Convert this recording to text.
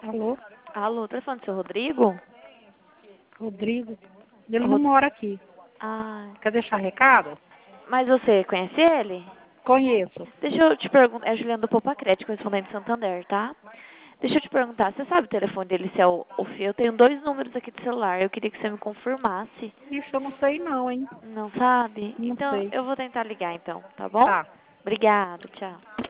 Alô, Alô, tá falando do seu Rodrigo? Rodrigo. Ele não Rod... mora aqui. Ah, Quer deixar recado? mas você conhece ele? Conheço. Deixa eu te perguntar, é a Juliana do Popacrete, correspondente de Santander, tá? Deixa eu te perguntar, você sabe o telefone dele, se é o fio? Eu tenho 2 números aqui de celular, eu queria que você me confirmasse. Isso eu não sei não, hein? Não sabe? Não Então, sei. eu vou tentar ligar então, tá bom? Tá. Obrigada, tchau.